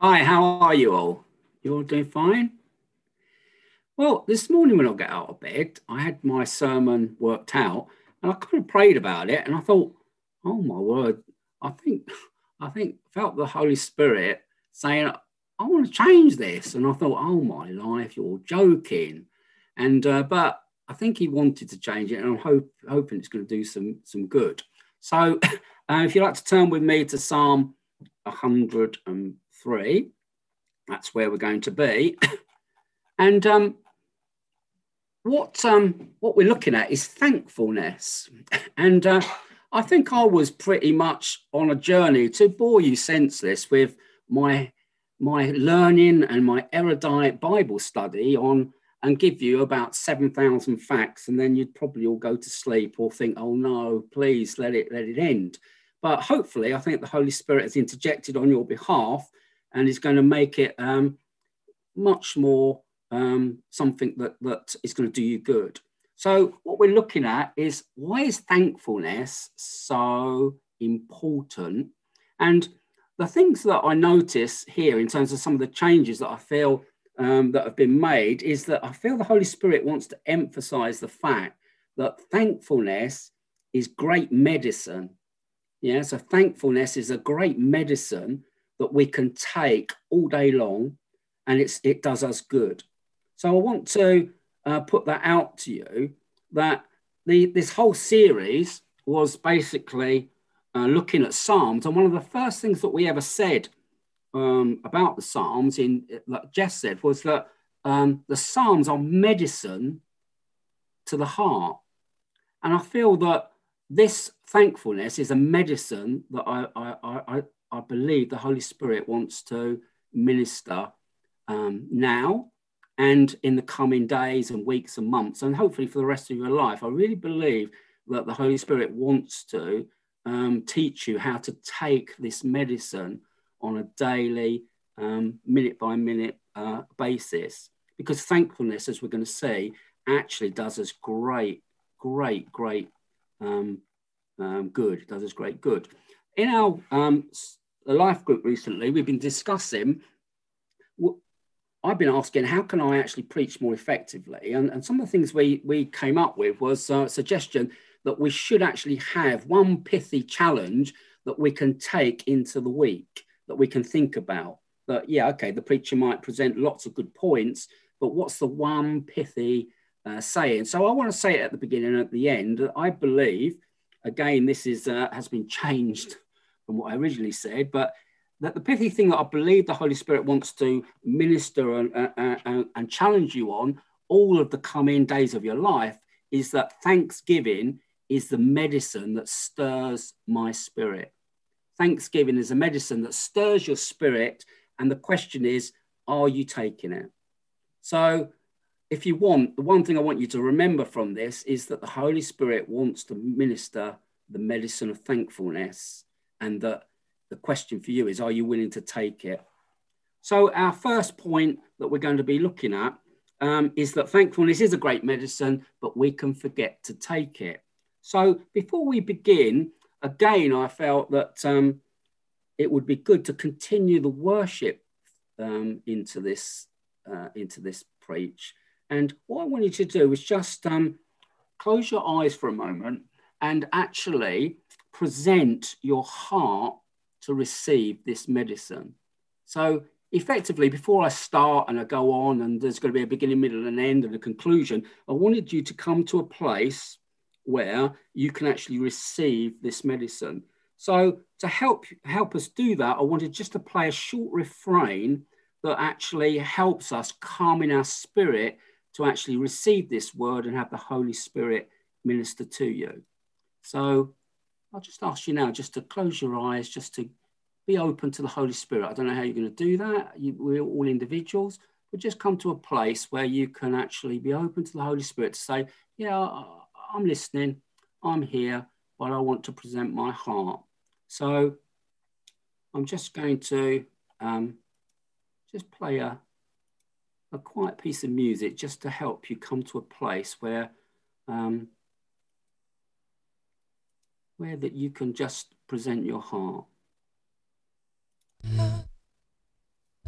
Hi, how are you all? You all doing fine? Well, this morning when I got out of bed, I had my sermon worked out and I kind of prayed about it and I thought, oh my word, I think I think felt the Holy Spirit saying, I want to change this. And I thought, oh my life, you're joking. And but I think he wanted to change it and hoping it's going to do some good. So if you'd like to turn with me to Psalm 103, that's where we're going to be. And what we're looking at is thankfulness. And I think I was pretty much on a journey to bore you senseless with my my learning and my erudite Bible study on and give you about 7,000 facts, and then you'd probably all go to sleep or think, oh no, please let it end. But hopefully, I think the Holy Spirit has interjected on your behalf and is going to make it much more something that is going to do you good. So what we're looking at is, why is thankfulness so important? And the things that I notice here in terms of some of the changes that I feel that have been made is that I feel the Holy Spirit wants to emphasize the fact that thankfulness is great medicine. Yeah, so thankfulness is a great medicine that we can take all day long, and it does us good. So I want to put that out to you, that this whole series was basically looking at Psalms. And one of the first things that we ever said about the Psalms, like Jess said, was that the Psalms are medicine to the heart. And I feel that this thankfulness is a medicine that I believe the Holy Spirit wants to minister now and in the coming days and weeks and months, and hopefully for the rest of your life. I really believe that the Holy Spirit wants to teach you how to take this medicine on a daily, minute by minute basis, because thankfulness, as we're going to see, actually does us great good. It does us great good. In our life group recently, we've been discussing, I've been asking, how can I actually preach more effectively? And some of the things we came up with was a suggestion that we should actually have one pithy challenge that we can take into the week, that we can think about. That, yeah, okay, the preacher might present lots of good points, but what's the one pithy saying? So I want to say it at the beginning and at the end. I believe, again, this is has been changed from what I originally said, but that the pithy thing that I believe the Holy Spirit wants to minister and challenge you on all of the coming days of your life is that thanksgiving is the medicine that stirs my spirit. Thanksgiving is a medicine that stirs your spirit. And the question is, are you taking it? So if you want, the one thing I want you to remember from this is that the Holy Spirit wants to minister the medicine of thankfulness, and that the question for you is, are you willing to take it? So our first point that we're going to be looking at is that thankfulness is a great medicine, but we can forget to take it. So before we begin, again, I felt that it would be good to continue the worship into this preach. And what I want you to do is just close your eyes for a moment and actually present your heart to receive this medicine. So effectively, before I start and I go on, and there's going to be a beginning, middle, and end and a conclusion, I wanted you to come to a place where you can actually receive this medicine. So to help us do that, I wanted just to play a short refrain that actually helps us calm in our spirit to actually receive this word and have the Holy Spirit minister to you. So I'll just ask you now just to close your eyes, just to be open to the Holy Spirit. I don't know how you're going to do that. We're all individuals, but just come to a place where you can actually be open to the Holy Spirit to say, yeah, I'm listening, I'm here, but I want to present my heart. So I'm just going to just play a quiet piece of music just to help you come to a place where that you can just present your heart.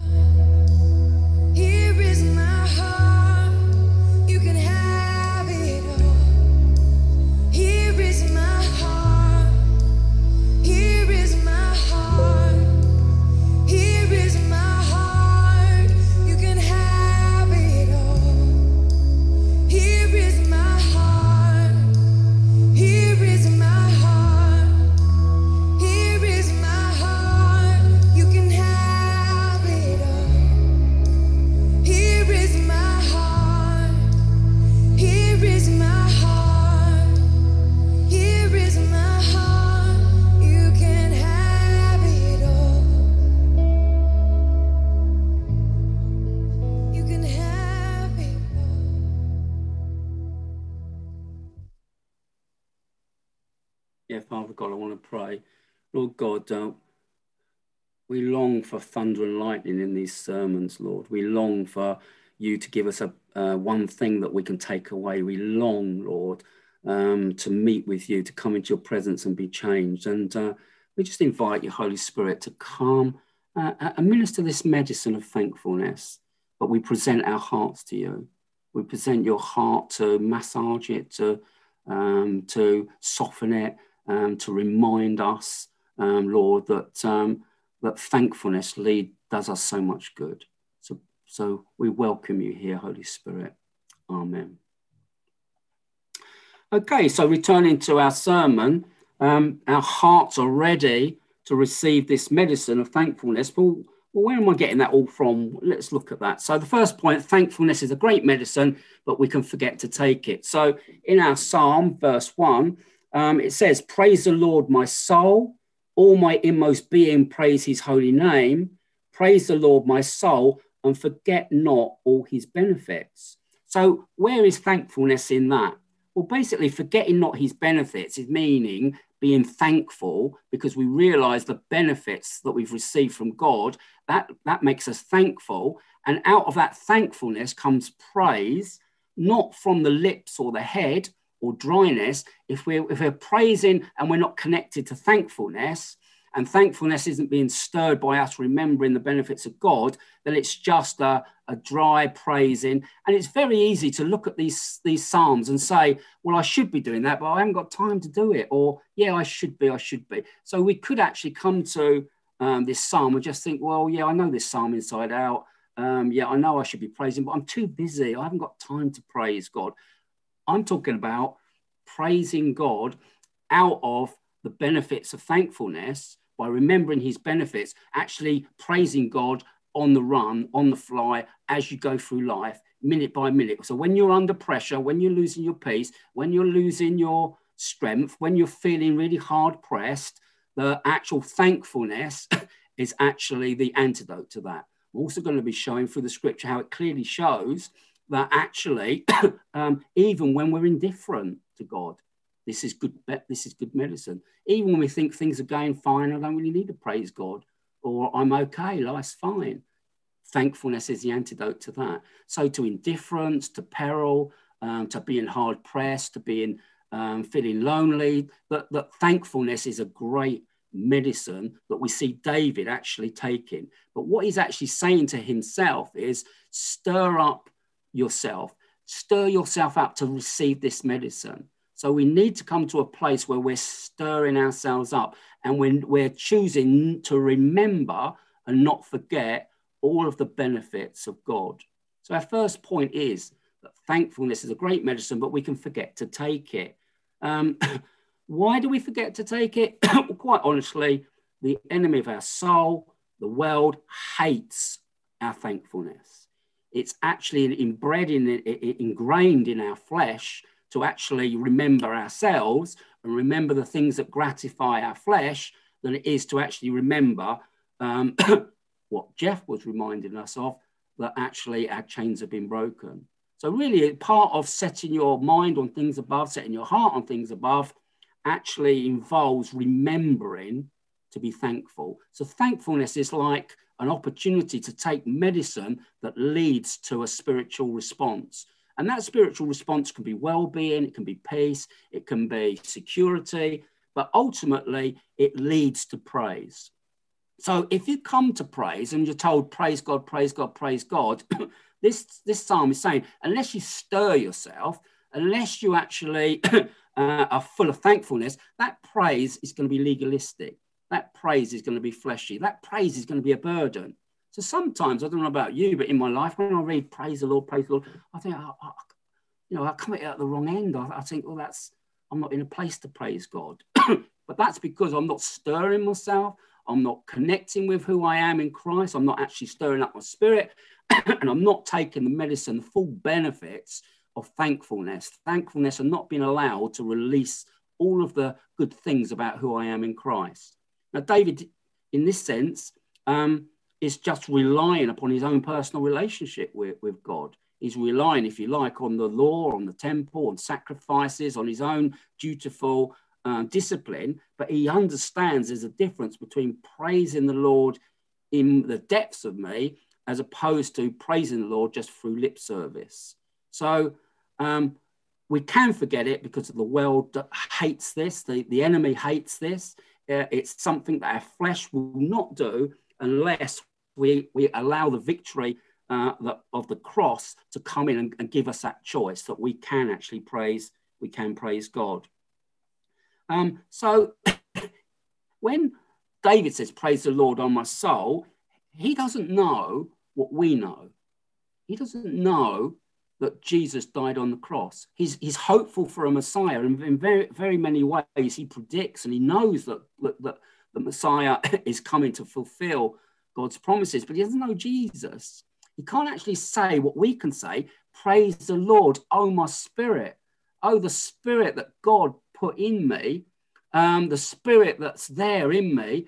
pray. Lord God, we long for thunder and lightning in these sermons, Lord. We long for you to give us one thing that we can take away. We long, Lord, to meet with you, to come into your presence and be changed. And we just invite you, Holy Spirit, to come and minister this medicine of thankfulness. But we present our hearts to you. We present your heart to massage it, to soften it, to remind us, Lord, that thankfulness does us so much good. So we welcome you here, Holy Spirit. Amen. Okay, so returning to our sermon, our hearts are ready to receive this medicine of thankfulness. Well, where am I getting that all from? Let's look at that. So the first point, thankfulness is a great medicine, but we can forget to take it. So in our Psalm, verse 1, it says, "Praise the Lord, my soul. All my inmost being, praise his holy name. Praise the Lord, my soul, and forget not all his benefits." So where is thankfulness in that? Well, basically, forgetting not his benefits is meaning being thankful because we realize the benefits that we've received from God. That makes us thankful. And out of that thankfulness comes praise, not from the lips or the head or dryness. If we're praising and we're not connected to thankfulness, and thankfulness isn't being stirred by us remembering the benefits of God, then it's just a dry praising. And it's very easy to look at these Psalms and say, well, I should be doing that, but I haven't got time to do it. Or, yeah, I should be. So we could actually come to this Psalm and just think, well, yeah, I know this Psalm inside out. Yeah, I know I should be praising, but I'm too busy. I haven't got time to praise God. I'm talking about praising God out of the benefits of thankfulness by remembering his benefits, actually praising God on the run, on the fly, as you go through life, minute by minute. So when you're under pressure, when you're losing your peace, when you're losing your strength, when you're feeling really hard pressed, the actual thankfulness is actually the antidote to that. I'm also going to be showing through the scripture how it clearly shows that actually, even when we're indifferent to God, this is good medicine. Even when we think things are going fine, I don't really need to praise God, or I'm okay, life's fine. Thankfulness is the antidote to that. So to indifference, to peril, to being hard pressed, to being feeling lonely, that thankfulness is a great medicine that we see David actually taking. But what he's actually saying to himself is stir yourself up to receive this medicine. So we need to come to a place where we're stirring ourselves up and when we're choosing to remember and not forget all of the benefits of God. So our first point is that thankfulness is a great medicine, but we can forget to take it. Why do we forget to take it? Well, quite honestly, the enemy of our soul, the world, hates our thankfulness. It's actually ingrained in our flesh to actually remember ourselves and remember the things that gratify our flesh than it is to actually remember what Jeff was reminding us of, that actually our chains have been broken. So really part of setting your mind on things above, setting your heart on things above, actually involves remembering to be thankful. So thankfulness is like an opportunity to take medicine that leads to a spiritual response. And that spiritual response can be well-being, it can be peace, it can be security, but ultimately it leads to praise. So if you come to praise and you're told, praise God, praise God, praise God, this psalm is saying, unless you stir yourself, unless you actually are full of thankfulness, that praise is going to be legalistic. That praise is going to be fleshy. That praise is going to be a burden. So sometimes, I don't know about you, but in my life, when I read praise the Lord, I think, I come at it at the wrong end. I think, well, I'm not in a place to praise God. But that's because I'm not stirring myself. I'm not connecting with who I am in Christ. I'm not actually stirring up my spirit. And I'm not taking the medicine, the full benefits of thankfulness. Thankfulness and not being allowed to release all of the good things about who I am in Christ. Now, David, in this sense, is just relying upon his own personal relationship with God. He's relying, if you like, on the law, on the temple, on sacrifices, on his own dutiful discipline, but he understands there's a difference between praising the Lord in the depths of me as opposed to praising the Lord just through lip service. So we can forget it because the world hates this. The enemy hates this. It's something that our flesh will not do unless we allow the victory of the cross to come in and give us that choice that we can actually praise. We can praise God. So when David says, "Praise the Lord, O my soul," he doesn't know what we know. He doesn't know that Jesus died on the cross. He's hopeful for a Messiah, and in very, very many ways he predicts and he knows that the Messiah is coming to fulfill God's promises, but he doesn't know Jesus. He can't actually say what we can say: "Praise the Lord, oh my spirit." Oh, the spirit that God put in me, the spirit that's there in me,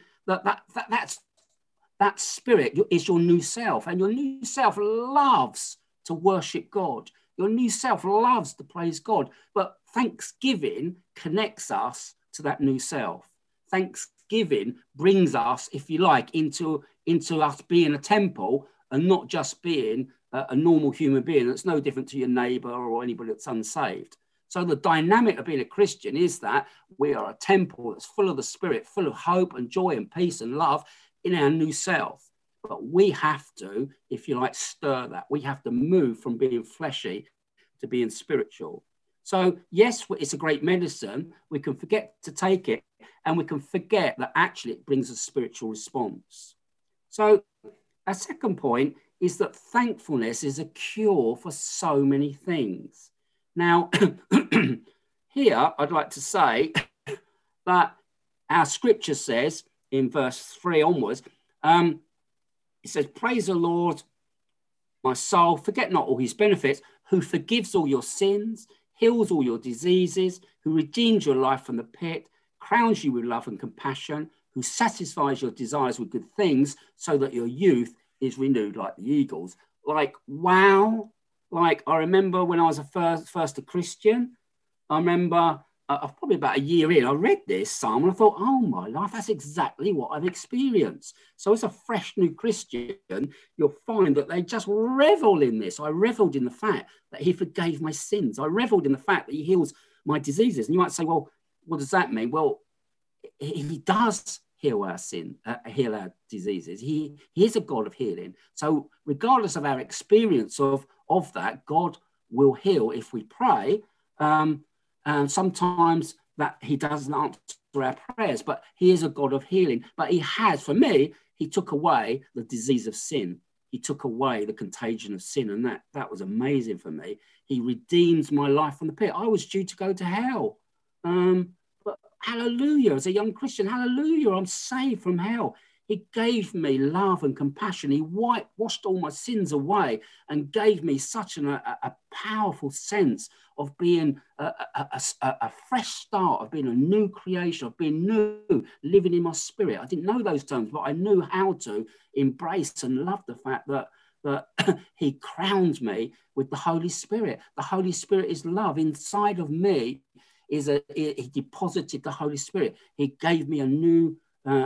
that spirit is your new self, and your new self loves to worship God. Your new self loves to praise God. But thanksgiving connects us to that new self. Thanksgiving brings us, if you like, into us being a temple and not just being a normal human being that's no different to your neighbor or anybody that's unsaved. So the dynamic of being a Christian is that we are a temple that's full of the Spirit, full of hope and joy and peace and love in our new self. But we have to, if you like, stir that. We have to move from being fleshy to being spiritual. So yes, it's a great medicine. We can forget to take it, and we can forget that actually it brings a spiritual response. So our second point is that thankfulness is a cure for so many things. Now, here I'd like to say that our scripture says in verse 3 onwards, it says, "Praise the Lord, my soul, forget not all his benefits, who forgives all your sins, heals all your diseases, who redeems your life from the pit, crowns you with love and compassion, who satisfies your desires with good things, so that your youth is renewed like the eagles." Like, wow. Like, I remember when I was first a Christian, I remember probably about a year in, I read this psalm and I thought, oh my life, that's exactly what I've experienced. So as a fresh new Christian, you'll find that they just revel in this. I reveled in the fact that he forgave my sins. I reveled in the fact that he heals my diseases. And you might say, well, what does that mean? Well, he does heal our sin, heal our diseases. He is a God of healing. So regardless of our experience of that, God will heal if we pray. And sometimes that he doesn't answer our prayers, but he is a God of healing. But he has, for me, he took away the disease of sin. He took away the contagion of sin. And that was amazing for me. He redeems my life from the pit. I was due to go to hell. But hallelujah, as a young Christian, hallelujah, I'm saved from hell. He gave me love and compassion. He washed all my sins away and gave me such a powerful sense of being a fresh start, of being a new creation, of being new, living in my spirit. I didn't know those terms, but I knew how to embrace and love the fact that he crowned me with the Holy Spirit. The Holy Spirit is love. Inside of me he deposited the Holy Spirit. He gave me a new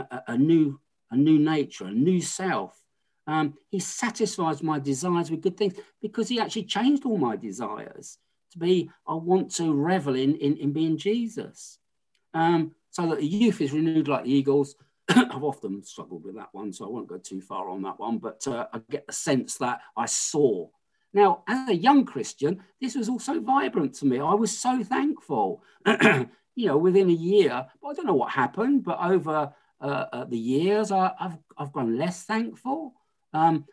nature, a new self. He satisfies my desires with good things because he actually changed all my desires to be, I want to revel in being Jesus. So that the youth is renewed like the eagles. I've often struggled with that one, so I won't go too far on that one, but I get the sense that I saw. Now, as a young Christian, this was also vibrant to me. I was so thankful, within a year, but I don't know what happened, but over the years, I've grown less thankful. I'm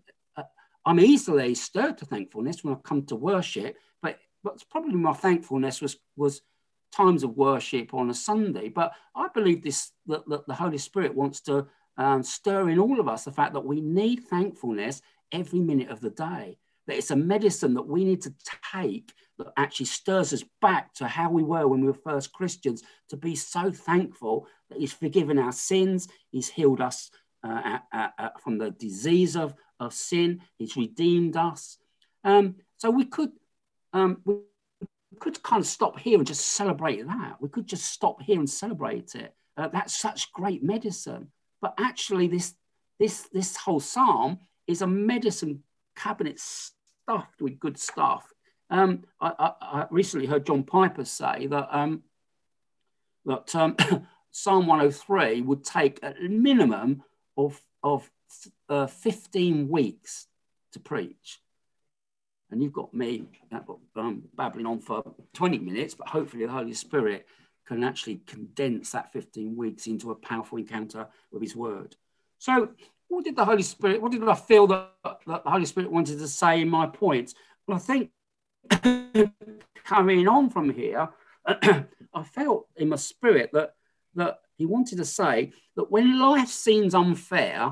easily stirred to thankfulness when I come to worship, but probably my thankfulness was times of worship on a Sunday. But I believe that the Holy Spirit wants to stir in all of us the fact that we need thankfulness every minute of the day. That it's a medicine that we need to take that actually stirs us back to how we were when we were first Christians, to be so thankful that he's forgiven our sins, he's healed us from the disease of sin, he's redeemed us. So we could could kind of stop here and just celebrate that. We could just stop here and celebrate it. That's such great medicine. But actually, this whole psalm is a medicine cabinet stuffed with good stuff. I recently heard John Piper say that Psalm 103 would take a minimum of 15 weeks to preach. And you've got me babbling on for 20 minutes, but hopefully the Holy Spirit can actually condense that 15 weeks into a powerful encounter with his word. So what did I feel that the Holy Spirit wanted to say in my points? Well, I think coming on from here, I felt in my spirit that he wanted to say that when life seems unfair,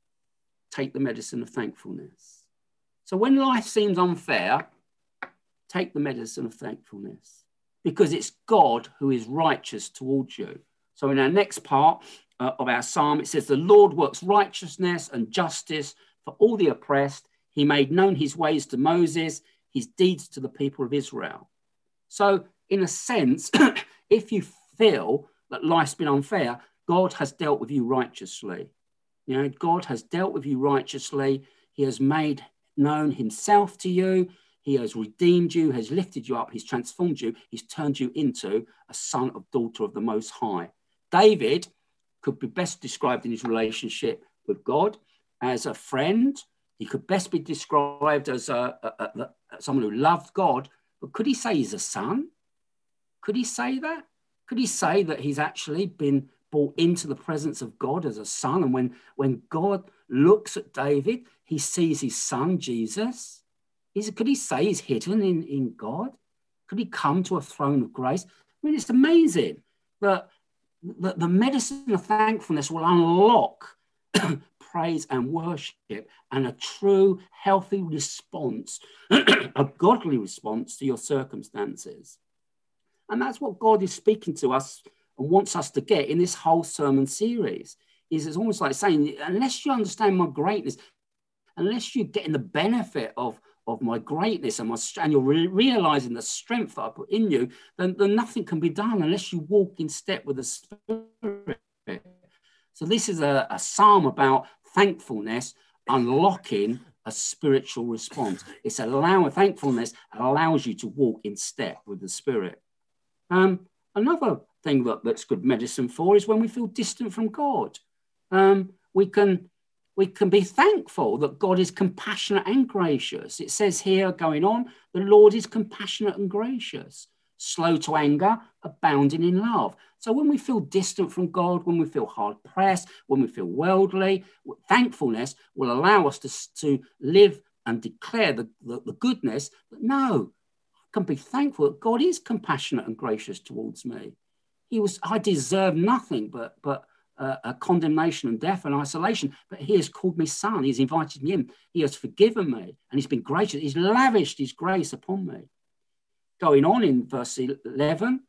take the medicine of thankfulness. So when life seems unfair, take the medicine of thankfulness, because it's God who is righteous towards you. So in our next part of our psalm, it says, the Lord works righteousness and justice for all the oppressed. He made known his ways to Moses, his deeds to the people of Israel. So in a sense, if you feel that life's been unfair, God has dealt with you righteously. You know, God has dealt with you righteously. He has made known himself to you. He has redeemed you, has lifted you up, he's transformed you, he's turned you into a son or daughter of the Most High. David could be best described in his relationship with God as a friend. He could best be described as someone who loved God. But could he say he's a son? Could he say that? Could he say that he's actually been brought into the presence of God as a son? And when God looks at David, he sees his son, Jesus. Could he say he's hidden in God? Could he come to a throne of grace? I mean, it's amazing that the medicine of thankfulness will unlock praise and worship and a true, healthy response, a godly response to your circumstances. And that's what God is speaking to us and wants us to get in this whole sermon series. It's almost like saying, unless you understand my greatness, unless you're getting the benefit of my greatness and you're realizing the strength that I put in you, then nothing can be done unless you walk in step with the Spirit. So this is a psalm about thankfulness, unlocking a spiritual response. It's thankfulness allows you to walk in step with the Spirit. Another thing that's good medicine for is when we feel distant from God. We can be thankful that God is compassionate and gracious. It says here, going on, the Lord is compassionate and gracious, slow to anger, abounding in love. So when we feel distant from God, when we feel hard-pressed, when we feel worldly, thankfulness will allow us to live and declare the goodness. But no, I can be thankful that God is compassionate and gracious towards me. I deserve nothing but a condemnation and death and isolation, but he has called me son. He's invited me in. He has forgiven me, and he's been gracious. He's lavished his grace upon me. Going on in verse 11,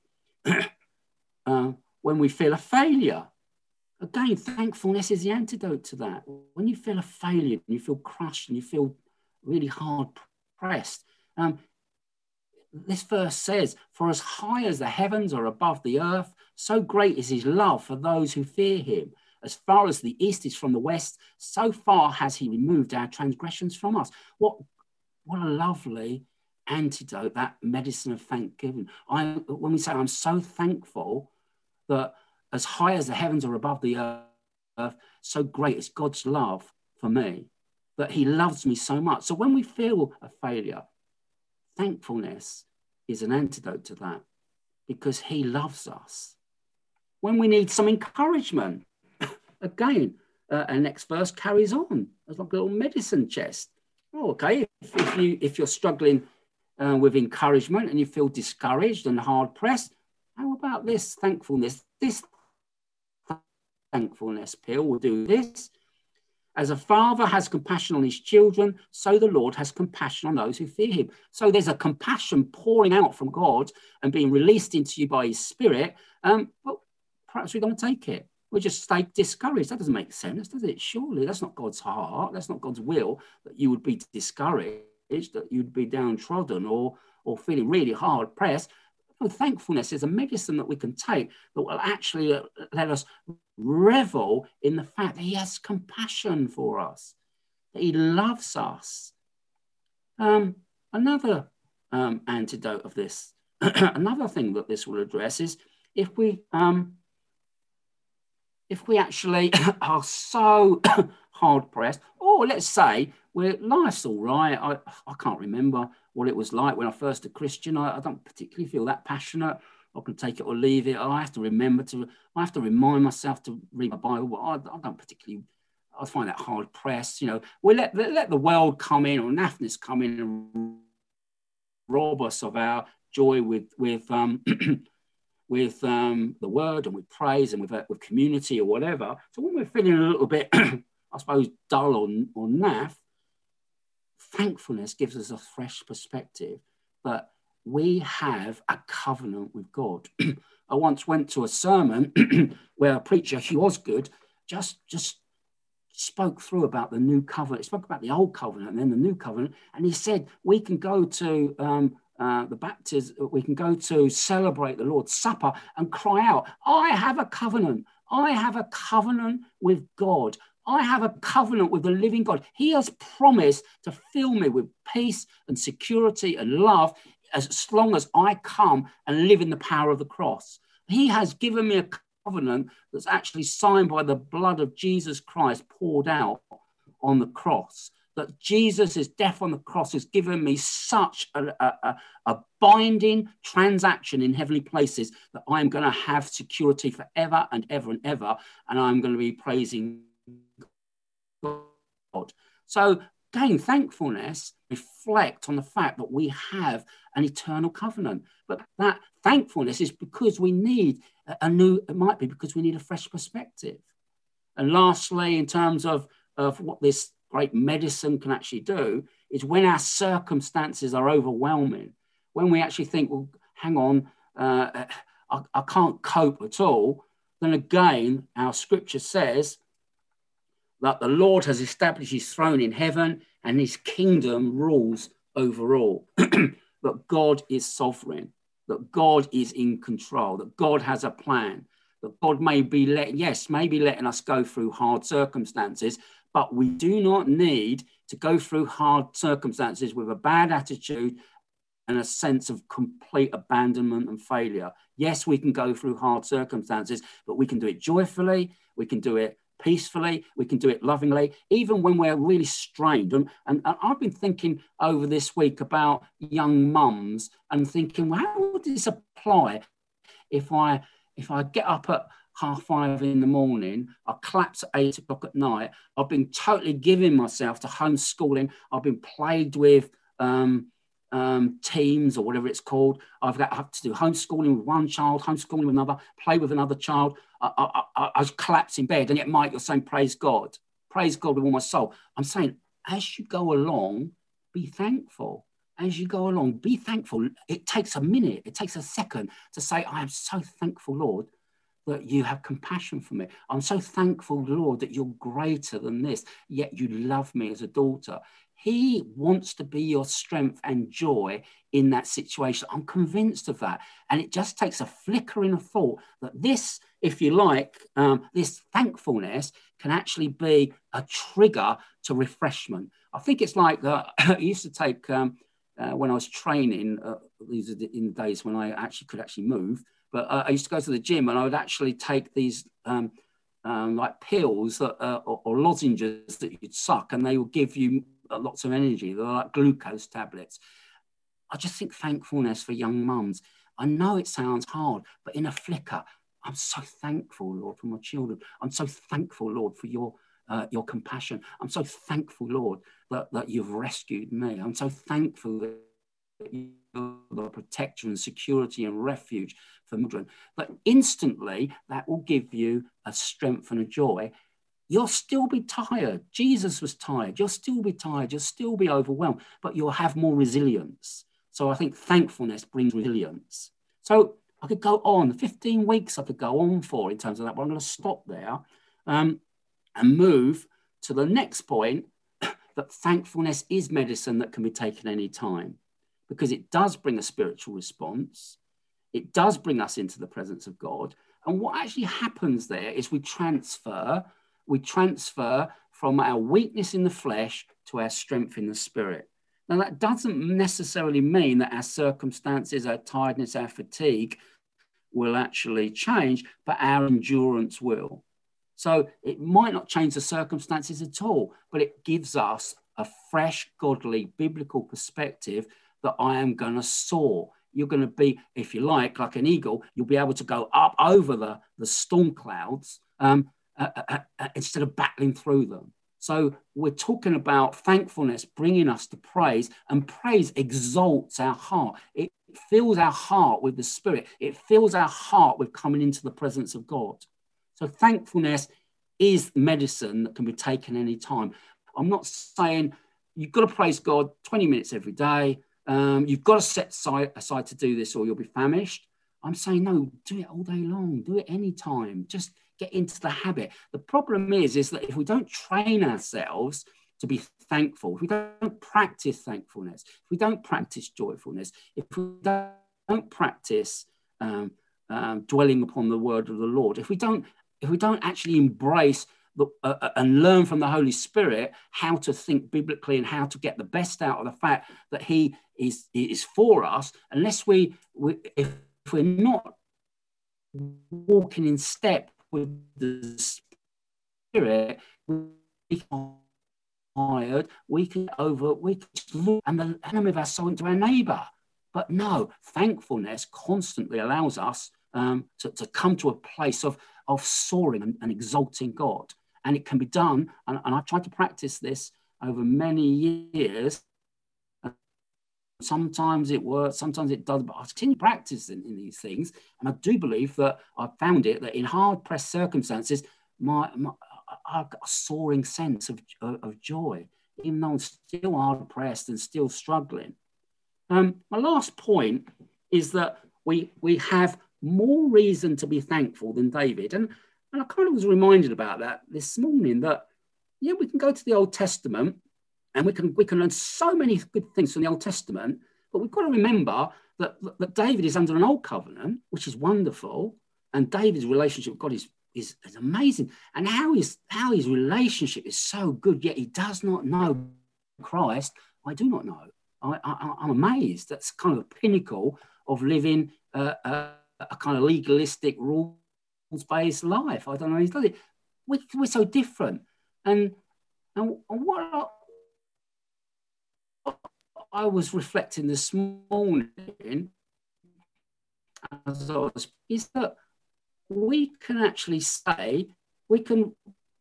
when we feel a failure, again, thankfulness is the antidote to that. When you feel a failure, and you feel crushed, and you feel really hard pressed, this verse says, for as high as the heavens are above the earth, so great is his love for those who fear him. As far as the east is from the west, so far has he removed our transgressions from us. What a lovely antidote, that medicine of thanksgiving. When we say, I'm so thankful that as high as the heavens are above the earth, so great is God's love for me, that he loves me so much. So when we feel a failure, thankfulness is an antidote to that, because he loves us. When we need some encouragement, again, our next verse carries on. It's like a little medicine chest. Oh, okay, if you're struggling with encouragement and you feel discouraged and hard-pressed, how about this thankfulness? This thankfulness pill will do this. As a father has compassion on his children, so the Lord has compassion on those who fear him. So there's a compassion pouring out from God and being released into you by his Spirit, but perhaps we don't take it. We just stay discouraged. That doesn't make sense, does it? Surely that's not God's heart. That's not God's will, that you would be discouraged, that you'd be downtrodden or or feeling really hard pressed, thankfulness is a medicine that we can take that will actually let us revel in the fact that he has compassion for us, that he loves us. Another antidote of this, another thing that this will address is if we actually are so hard pressed, or let's say life's all right. I can't remember what it was like when I first a Christian. I don't particularly feel that passionate. I can take it or leave it. I have to remind myself to read my Bible. I don't particularly, I find that hard pressed. We let the world come in, or naffness come in and rob us of our joy with the word and with praise and with community or whatever. So when we're feeling a little bit, I suppose, dull or naff, thankfulness gives us a fresh perspective that we have a covenant with God. I once went to a sermon where a preacher, he was good, just spoke through about the new covenant. He spoke about the old covenant and then the new covenant. And he said, we can go to the baptism, we can go to celebrate the Lord's Supper and cry out, I have a covenant. I have a covenant with God. I have a covenant with the living God. He has promised to fill me with peace and security and love as long as I come and live in the power of the cross. He has given me a covenant that's actually signed by the blood of Jesus Christ poured out on the cross. That Jesus' death on the cross has given me such a binding transaction in heavenly places that I'm going to have security forever and ever and ever, and I'm going to be praising God. So again, thankfulness reflect on the fact that we have an eternal covenant. But that thankfulness is because we need it might be because we need a fresh perspective. And lastly, in terms of what this great medicine can actually do, is when our circumstances are overwhelming, when we actually think, well, hang on, I can't cope at all, then again, our scripture says that the Lord has established his throne in heaven and his kingdom rules over all. That God is sovereign, that God is in control, that God has a plan, that God may be letting us go through hard circumstances, but we do not need to go through hard circumstances with a bad attitude and a sense of complete abandonment and failure. Yes, we can go through hard circumstances, but we can do it joyfully, we can do it peacefully, we can do it lovingly, even when we're really strained. And I've been thinking over this week about young mums and thinking, well, how would this apply if I get up at 5:30 in the morning, I collapse at 8 o'clock at night, I've been totally giving myself to homeschooling, I've been plagued with teams or whatever it's called. I have to do homeschooling with one child, homeschooling with another, play with another child. I collapse in bed, and yet, Mike, you're saying, praise God with all my soul. I'm saying, as you go along, be thankful. As you go along, be thankful. It takes a minute, it takes a second to say, I am so thankful, Lord, that you have compassion for me. I'm so thankful, Lord, that you're greater than this, yet you love me as a daughter. He wants to be your strength and joy in that situation. I'm convinced of that. And it just takes a flickering of thought that this, if you like, this thankfulness can actually be a trigger to refreshment. I think it's like I used to take, when I was training, these are in the days when I could move, but I used to go to the gym and I would actually take these like pills or lozenges that you'd suck, and they will give you lots of energy. They're like glucose tablets. I just think thankfulness for young mums. I know it sounds hard, but in a flicker, I'm so thankful, Lord, for my children. I'm so thankful, Lord, for your compassion. I'm so thankful, Lord, that you've rescued me. I'm so thankful that you're the protection and security and refuge for children. But instantly, that will give you a strength and a joy. You'll still be tired. Jesus was tired. You'll still be tired. You'll still be overwhelmed, but you'll have more resilience. So I think thankfulness brings resilience. So I could go on, 15 weeks I could go on for in terms of that, but I'm going to stop there and move to the next point, that thankfulness is medicine that can be taken any time. because it does bring a spiritual response. It does bring us into the presence of God. And what actually happens there is we transfer from our weakness in the flesh to our strength in the spirit. Now, that doesn't necessarily mean that our circumstances, our tiredness, our fatigue will actually change, but our endurance will. So it might not change the circumstances at all, but it gives us a fresh, godly, biblical perspective that I am going to soar. You're going to be, if you like an eagle, you'll be able to go up over the storm clouds instead of battling through them. So we're talking about thankfulness bringing us to praise, and praise exalts our heart. It fills our heart with the Spirit. It fills our heart with coming into the presence of God. So thankfulness is medicine that can be taken any time. I'm not saying you've got to praise God 20 minutes every day. You've got to set aside to do this or you'll be famished. I'm saying, no, do it all day long. Do it anytime. Just get into the habit. The problem is that if we don't train ourselves to be thankful, if we don't practice thankfulness, if we don't practice joyfulness, if we don't practice dwelling upon the word of the Lord, if we don't actually embrace and learn from the Holy Spirit how to think biblically and how to get the best out of the fact that He is for us, unless if we're not walking in step with the Spirit, we can tired, we can look and the enemy of our soul into our neighbor. But no, thankfulness constantly allows us to come to a place of soaring and exalting God. And it can be done, and I've tried to practice this over many years. Sometimes it works, sometimes it does, but I continue practicing in these things. And I do believe that I've found it that in hard-pressed circumstances, I've got a soaring sense of joy, even though I'm still hard-pressed and still struggling. My last point is that we have more reason to be thankful than David. And I kind of was reminded about that this morning, that, yeah, we can go to the Old Testament and we can learn so many good things from the Old Testament, but we've got to remember that David is under an old covenant, which is wonderful, and David's relationship with God is amazing, and how his relationship is so good, yet he does not know Christ. I do not know. I'm amazed. That's kind of the pinnacle of living a kind of legalistic, rules-based life. I don't know how he's done it. We're so different, and what I was reflecting this morning is that we can actually say, we can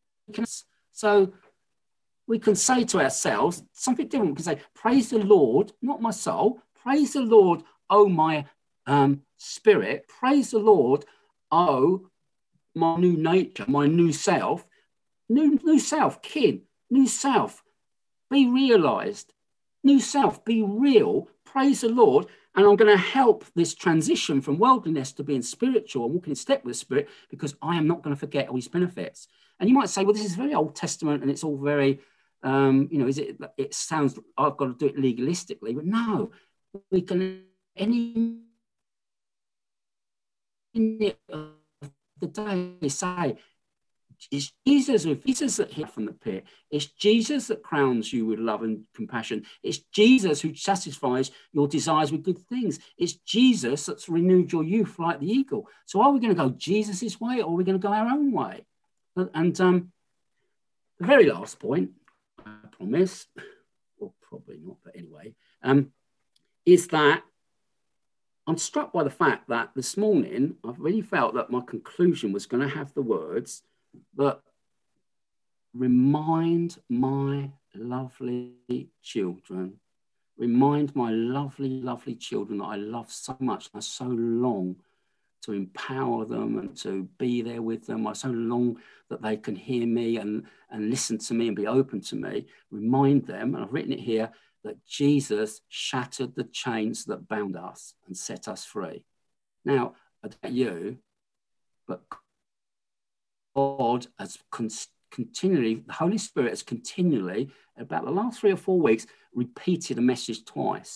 say to ourselves something different. We can say, praise the Lord, not my soul, praise the Lord, oh my spirit, praise the Lord, oh my new nature, my new self, new self, kin, new self, be realized. New self, be real, praise the Lord, and I'm going to help this transition from worldliness to being spiritual and walking in step with the Spirit, because I am not going to forget all His benefits. And you might say, well, this is very Old Testament and it's all very, it sounds, I've got to do it legalistically, but no, we can, any minute of the day, say, it's Jesus that hit from the pit. It's Jesus that crowns you with love and compassion. It's Jesus who satisfies your desires with good things. It's Jesus that's renewed your youth like the eagle. So are we going to go Jesus' way, or are we going to go our own way? And the very last point, I promise, or probably not, but anyway, is that I'm struck by the fact that this morning I've really felt that my conclusion was going to have the words that remind my lovely children, remind my lovely, lovely children that I love so much, and I so long to empower them and to be there with them. I so long that they can hear me and listen to me and be open to me. Remind them, and I've written it here, that Jesus shattered the chains that bound us and set us free. Now, I don't know you, but God has continually, the Holy Spirit has continually, about the last 3 or 4 weeks, repeated a message twice.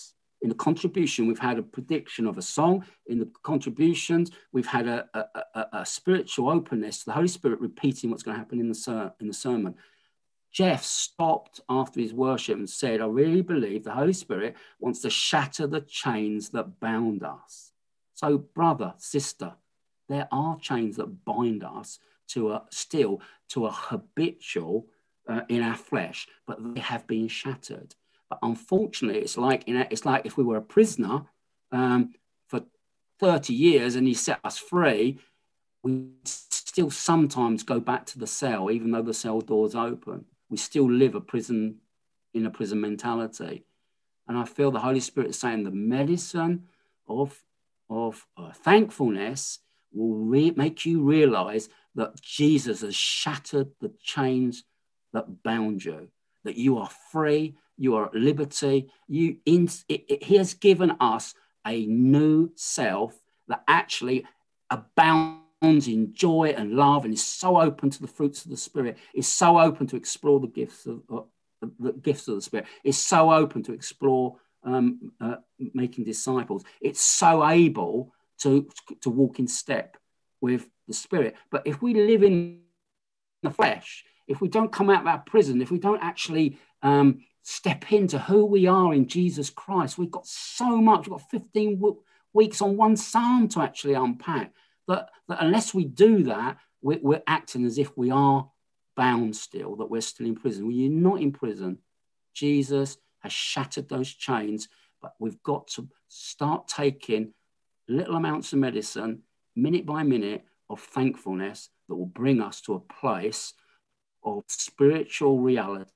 In the contribution, we've had a prediction of a song. In the contributions, we've had a spiritual openness, the Holy Spirit repeating what's going to happen in the sermon. Jeff stopped after his worship and said, I really believe the Holy Spirit wants to shatter the chains that bound us. So, brother, sister, there are chains that bind us to a habitual in our flesh, but they have been shattered. But unfortunately, it's like if we were a prisoner for 30 years and he set us free, we still sometimes go back to the cell, even though the cell door's open. We still live in a prison mentality. And I feel the Holy Spirit is saying the medicine of thankfulness will make you realize that Jesus has shattered the chains that bound you, that you are free, you are at liberty. He has given us a new self that actually abounds in joy and love, and is so open to the fruits of the Spirit, is so open to explore the gifts of the Spirit, is so open to explore making disciples. It's so able to walk in step with the Spirit. But if we live in the flesh, if we don't come out of our prison, if we don't actually step into who we are in Jesus Christ, we've got so much. We've got 15 weeks on one psalm to actually unpack. That unless we do that, we're acting as if we are bound still, that we're still in prison. Well, you're not in prison. Jesus has shattered those chains, but we've got to start taking little amounts of medicine, minute by minute, of thankfulness that will bring us to a place of spiritual reality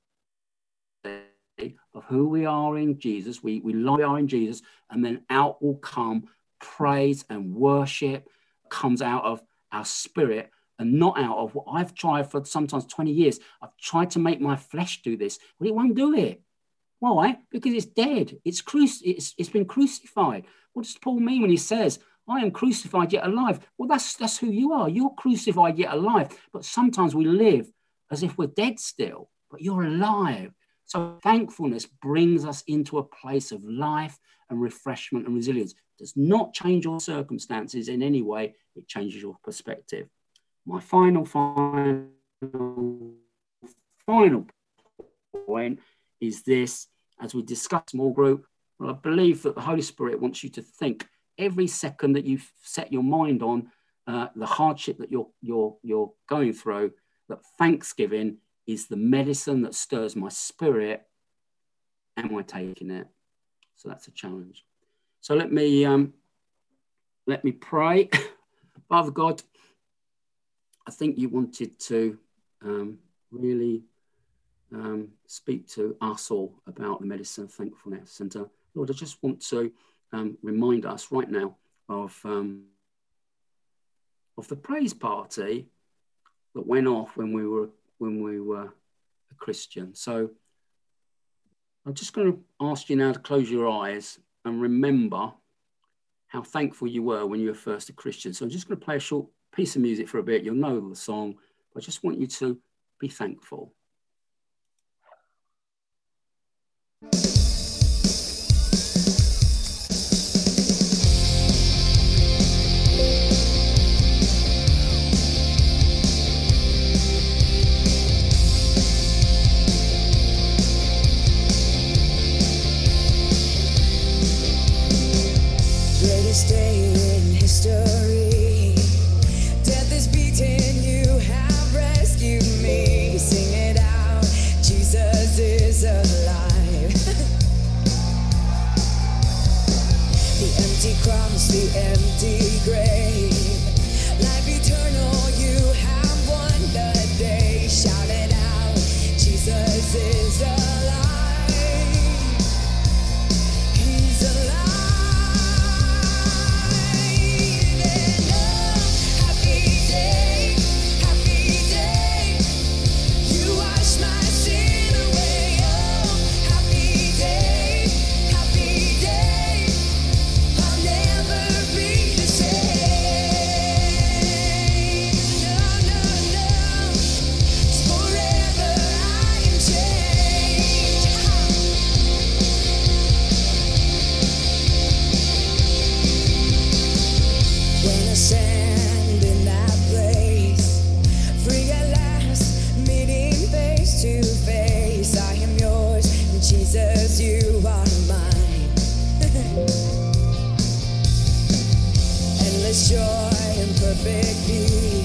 of who we are in Jesus. We are in Jesus, and then out will come praise and worship. Comes out of our spirit and not out of what I've tried for sometimes 20 years. I've tried to make my flesh do this, but it won't do it. Why? Because it's dead. It's been crucified. What does Paul mean when he says, I am crucified yet alive? Well, that's who you are. You're crucified yet alive. But sometimes we live as if we're dead still, but you're alive. So thankfulness brings us into a place of life and refreshment and resilience. It does not change your circumstances in any way. It changes your perspective. My final point is this. As we discuss small group, well, I believe that the Holy Spirit wants you to think every second that you set your mind on the hardship that you're going through, that thanksgiving is the medicine that stirs my spirit. Am I taking it? So that's a challenge. So let me pray. Father God, I think you wanted to really speak to us all about the medicine of thankfulness. And Lord, I just want to remind us right now of the praise party that went off when we were a Christian. So I'm just going to ask you now to close your eyes and remember how thankful you were when you were first a Christian. So I'm just going to play a short piece of music for a bit. You'll know the song, but I just want you to be thankful. Day in history, death is beaten, you have rescued me. Sing it out, Jesus is alive. The empty cross, the empty grave, life eternal, you have won the day. Shout it out, Jesus is alive. He's alive. Say perfect peace.